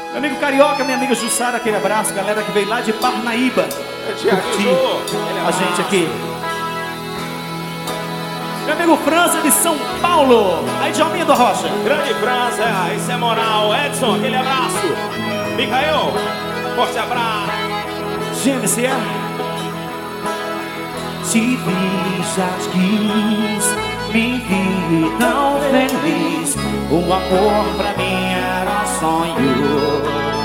Meu amigo Carioca, minha amiga Jussara, aquele abraço. Galera que veio lá de Parnaíba curtir a gente aqui. Meu amigo França de São Paulo, aí de Alminha do Rocha. Grande França, isso é moral. Edson, aquele abraço. Micael, forte abraço. Gênesis, é? Te vi, já quis, me vi tão feliz. O amor pra mim era um sonho.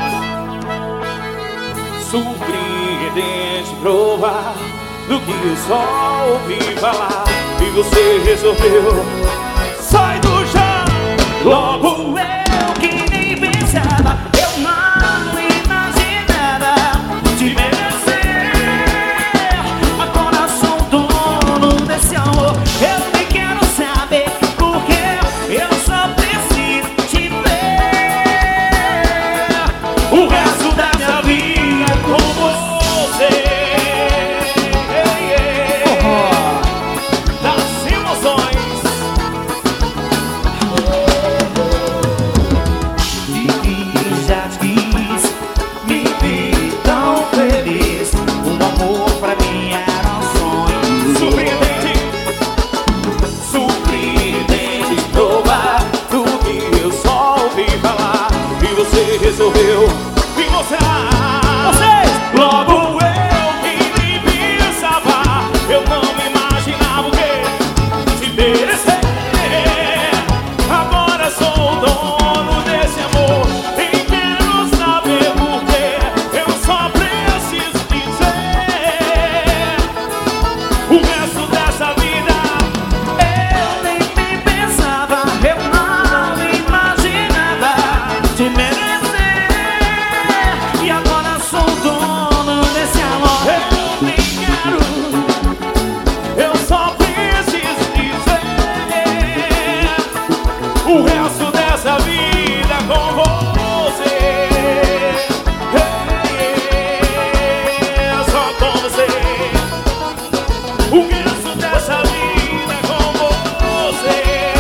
Surpreendente provar do que eu só ouvi falar. E você resolveu, sai do chão. Logo eu que nem pensava, eu não imaginava te merecer. Agora sou dono desse amor. Eu nem quero saber porque eu só preciso te ver. O resto da minha vida com você. Das emoções. E já quis, me vi tão feliz. O amor pra mim era um sonho. Surpreendente, surpreendente provar do que eu só ouvi falar. E você resolveu me mostrar. Logo eu que nem pensava, eu não me imaginava o que te merecer. Agora sou o dono desse amor e quero saber por quê. Eu só preciso dizer o resto dessa vida. Eu nem me pensava, eu não imaginava te merecer. E agora sou dono desse amor. Eu nem quero, eu só preciso dizer o resto dessa vida com você. Só com você. O resto dessa vida com você.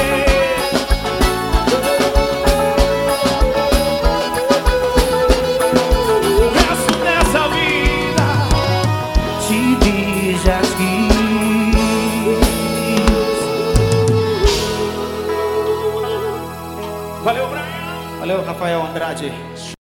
O resto dessa vida. Te vi, já quis. Valeu, Brian. Valeu, Rafael Andrade.